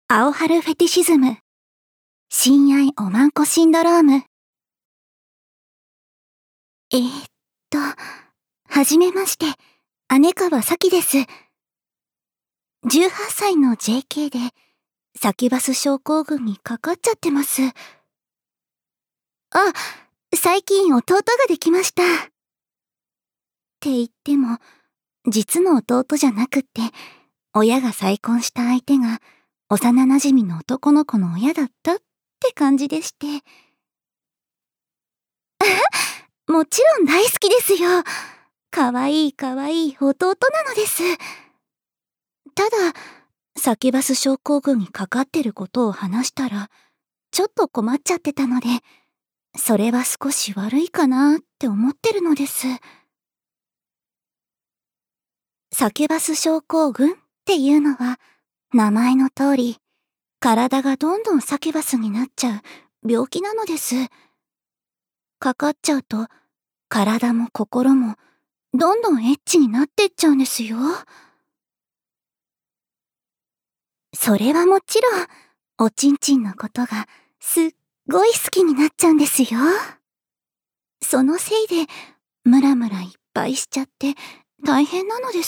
アオハルフェティシズム、親愛おまんこシンドローム。はじめまして、姉川咲です。18歳の JK で、サキュバス症候群にかかっちゃってます。あ、最近弟ができました。って言っても、実の弟じゃなくって、親が再婚した相手が、幼馴染の男の子の親だったって感じでして。もちろん大好きですよ。かわいいかわいい弟なのです。ただ、サキュバス症候群にかかってることを話したら、ちょっと困っちゃってたので、それは少し悪いかなって思ってるのです。サキュバス症候群っていうのは、名前の通り、体がどんどんサキュバスになっちゃう病気なのです。かかっちゃうと、体も心もどんどんエッチになってっちゃうんですよ。それはもちろん、おちんちんのことがすっごい好きになっちゃうんですよ。そのせいで、ムラムラいっぱいしちゃって大変なのです。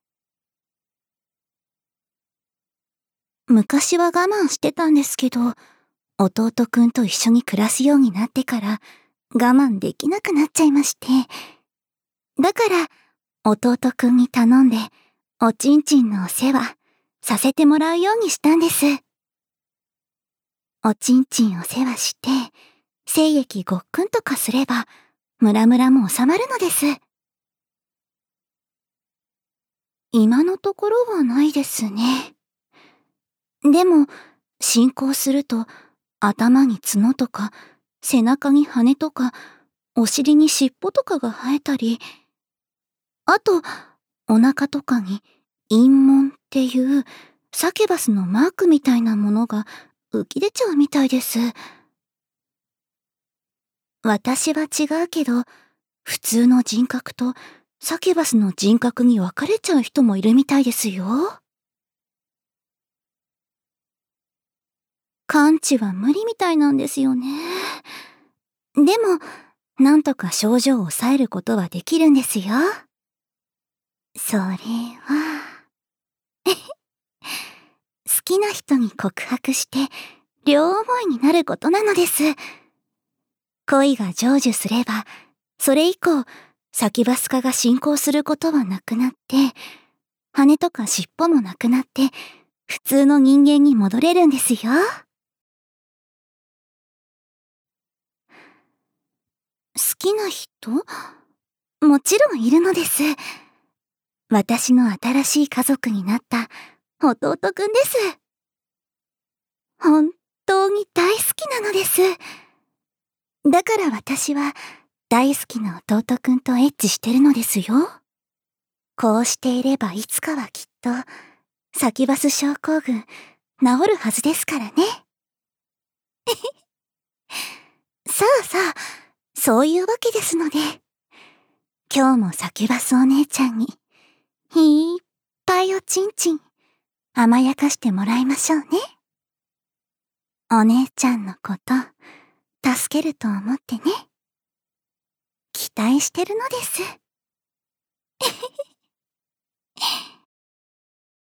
昔は我慢してたんですけど、弟くんと一緒に暮らすようになってから我慢できなくなっちゃいまして。だから、弟くんに頼んで、おちんちんのお世話させてもらうようにしたんです。おちんちんお世話して、精液ごっくんとかすれば、ムラムラも収まるのです。今のところはないですね。でも、進行すると、頭に角とか、背中に羽とか、お尻に尻尾とかが生えたり、あと、お腹とかに陰紋っていうサキュバスのマークみたいなものが浮き出ちゃうみたいです。私は違うけど、普通の人格とサキュバスの人格に分かれちゃう人もいるみたいですよ。完治は無理みたいなんですよね。でも、なんとか症状を抑えることはできるんですよ。それは、好きな人に告白して、両思いになることなのです。恋が成就すれば、それ以降、サキュバス化が進行することはなくなって、羽とか尻尾もなくなって、普通の人間に戻れるんですよ。好きな人？もちろんいるのです。私の新しい家族になった弟くんです。本当に大好きなのです。だから私は大好きな弟くんとエッチしてるのですよ。こうしていればいつかはきっとサキュバス症候群治るはずですからね。さあさあ、そういうわけですので、今日もサキュバスお姉ちゃんにいっぱいおちんちん甘やかしてもらいましょうね。お姉ちゃんのこと助けると思ってね。期待してるのです。